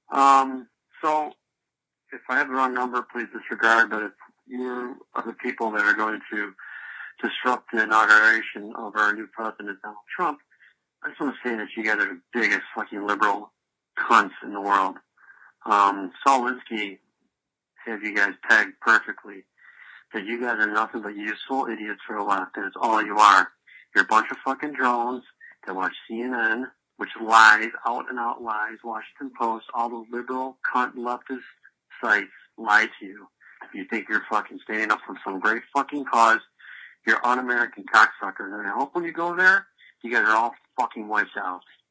So, if I have the wrong number, please disregard, but if you are the people that are going to disrupt the inauguration of our new president, Donald Trump, I just want to say that you guys are the biggest fucking liberal cunts in the world. Saul Alinsky had you guys pegged perfectly. That you guys are nothing but useful idiots for the left, and it's all you are. You're a bunch of fucking drones that watch CNN, which lies, out and out lies, Washington Post, all the liberal, cunt, leftist sites lie to you. If you think you're fucking standing up for some great fucking cause, you're un-American cocksuckers. And I hope when you go there, you guys are all fucking wiped out.